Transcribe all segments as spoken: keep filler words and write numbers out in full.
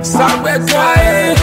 Sabbatai.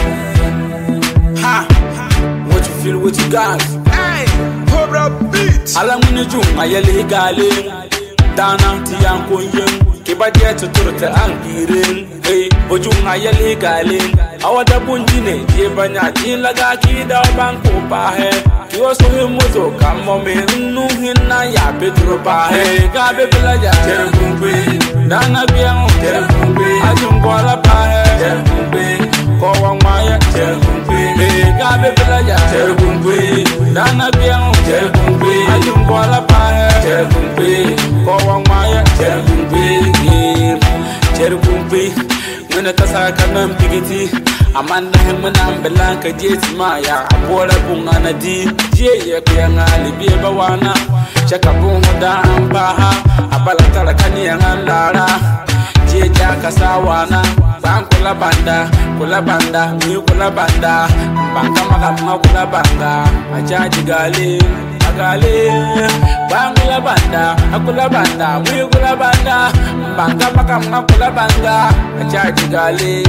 Ha. What you feel, what you got? Hey, Cobra Beat. Alamuni jung ayeli gale. Dana tiyanko yen. Kibadia to turta angirin. Hey, bojung ayeli gale. Awada bunjine, jebanya jilaga kida banko pahe. Kiyoso himozo kamo me nu hina ya Pedro pahe. Gabe belaja terkumbe. Dana biang terkumbe. Ajungwala pahe terkumbe. Kowa maya terkumbe. Gabe belaja terkumbe. Dana biang terkumbe. Ajungwala pahe terkumbe. Kowa maya terkumbe. Terkumbe. When a tasa kanam pigiti, Amanda Hemana Belanka Jets Maya, Abora Bungana D, J. Pianga, Libia Bawana, Chakabunga Baha, Abalatala Kanya and Lara, J. Jakasawana, Bankula Banda, Kula Banda, Mukula Banda, Bankamaka Kula Banda, Ajaji Gali, Agali, Bangula Banda, Akula Banda, Mukula Banda, Bankamaka Kula Banda, Ajaji Gali.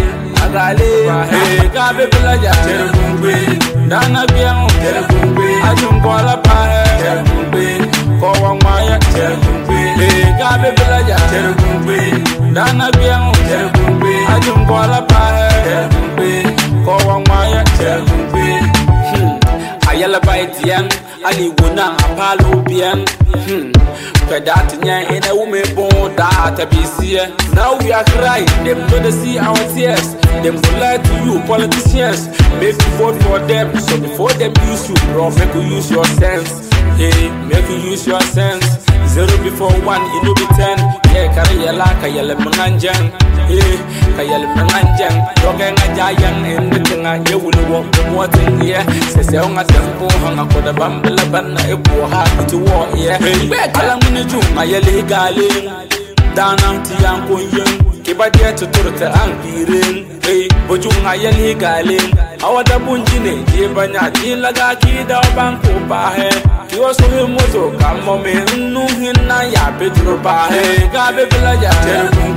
Hey, Gabe Belaja, Terkumbe, Dana Biang, Terkumbe, Ajungwala Pahe, Terkumbe, Kowa Maya, Terkumbe, Hey, Gabe Belaja, Terkumbe, Dana Biang, Terkumbe, Ajungwala Pahe, Terkumbe, Kowa Maya, Terkumbe, Ayala Baitian, Ali Wuna, Apalo Bian, Hmm. Pedatinya in a woman born that a B C. Now we are crying, them gonna see our tears. Them will lie to you, politicians. Make you vote for them, so before them use you, bro, make you use your sense. Hey, make you use your sense. Zero before one, it will be ten. Yeah, Kayala, Kayala Manganjang. Hey, Kayala Manganjang. Dogang a giant in the thing I hear will walk the water here. Says, I'm a temple, hung up with a bambala banana, a poor heart to war here. Hey, I'm in a jung, my illegal. Dana Tianko Yung, Kibadia to Turta Angirin. Hey, bojung ayeli gale. Awada bunjine, jebanya jilaga kida banko pahe. Kiyoso himozo kamo me nu hina ya Pedro pahe. Gabe belaja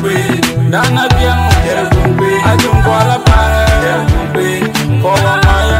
terkumbe. Dana biang terkumbe. Ajungwala pahe terkumbe. Kowa maya